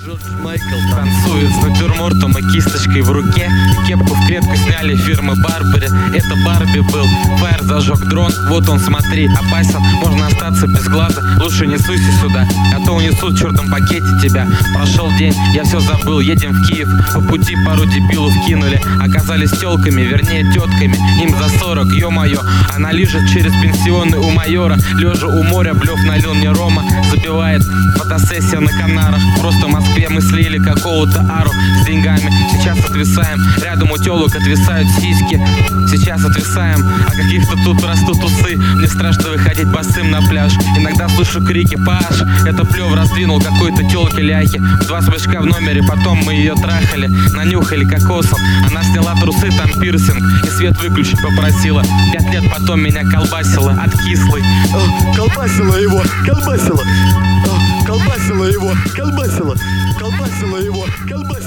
Джордж Майкл танцует с натюрмортом и кисточкой в руке. И кепку в клетку сняли фирмы Барбери. Это Барби был. Фаер зажег дрон. Вот он, смотри, опасен. Можно остаться без глаза. Лучше не суйся сюда, а то унесут в черном пакете тебя. Прошел день, я все забыл. Едем в Киев. По пути пару дебилов кинули. Оказались телками, вернее тетками. Им за 40, ё-моё. Она лежит через пенсионный у майора. Лежа у моря, блев налил мне рома. Забивает фотосессия на Канарах. Просто в Москве мы слили какого-то ару с деньгами. Сейчас отвисаем, рядом у телок отвисают сиськи. Сейчас отвисаем, а каких-то тут растут усы. Мне страшно выходить босым на пляж. Иногда слышу крики: Паш, это плев раздвинул какой-то телки ляхи. 2 смычка в номере, потом мы ее трахали. Нанюхали кокосом, она сняла трусы, там пирсинг. И свет выключить попросила. 5 лет потом меня колбасила от кислой. Колбасила его, колбасила. Колбасила его, колбасила. Колбасила его, колбасила.